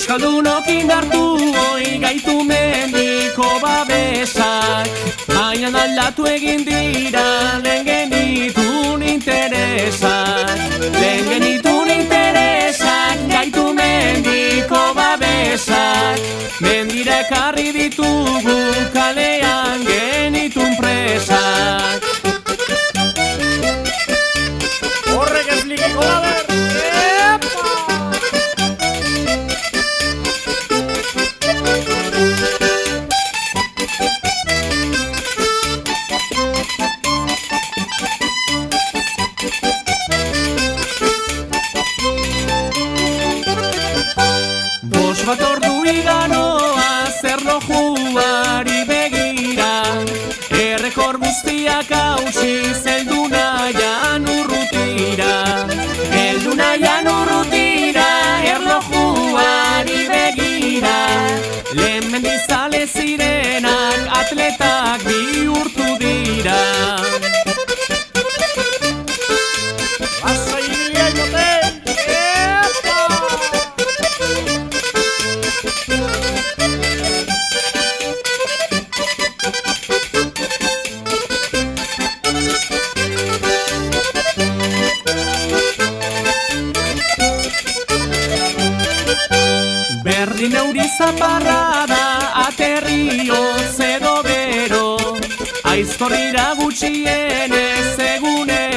Euskaldunok indartu hoi gaitu mendiko babesak, baina aldatu egin dira lehen genitun interesak. Lehen genitun interesak gaitu mendiko babesak, mendira ekarri ditugu kalean genitun presak. Horrek ez likiko da ber! Bat ordu iganoa erlojuari begira, errekor guztiak hausi zeldu nahian urrutira. Heldu nahian urrutira, erlojuari begira, lehen mendizale zirenak atletak bihurtu dira. Berdin euri zaparrada aterri hotz edo bero, aizkorrira gutxienez egunero.